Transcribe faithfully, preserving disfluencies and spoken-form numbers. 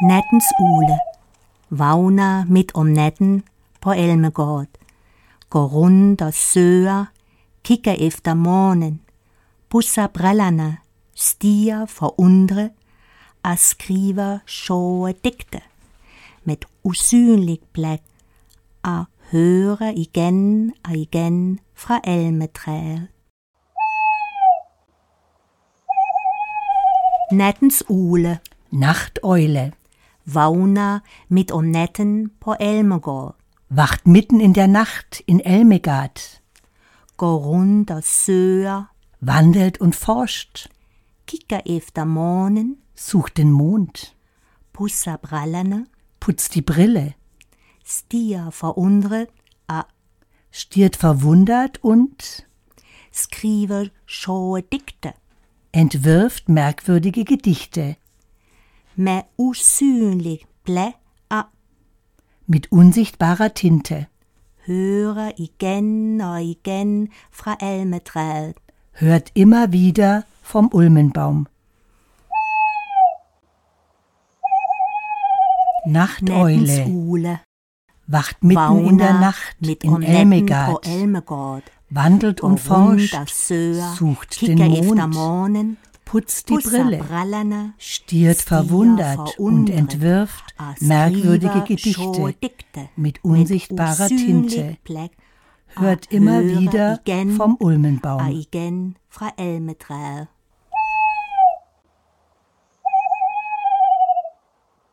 Nettens Ule, Vauna midt om natten på Elmegård, går rundt og søger, kigger efter morgen, pusser brillerne, stiger forundret og skriver sjove digte med usynligt blik og hører igen og igen fra elmetræet. Nattens Ule, Nachteule, vågner midt om natten på Elmegård, wacht mitten in der Nacht in Elmegard, går rundt og søger, wandelt und forscht, kigger efter morgen, sucht den Mond, pusser brillerne, putzt die Brille, stiger forundret og stiert verwundert und skriver sjove digte entwirft merkwürdige Gedichte med usynligt blik og mit unsichtbarer Tinte, hører igen og igen fra elmetræet. hört immer wieder vom Ulmenbaum. Nachteule, Nattens Ule, wacht mitten in der vågner Nacht midt in om natten på Elmegard, Elmegård, wandelt går und rundt og forscht, søger, sucht den kigger efter Mond, morgen, putzt die pusser Brille, brillerne, stiert stiger verwundert und forundret entwirft og merkwürdige skriver sjove Gedichte digte mit unsichtbarer med Tinte, usynligt blik hört og immer hører wieder igen vom og Ulmenbaum. igen fra elmetræet.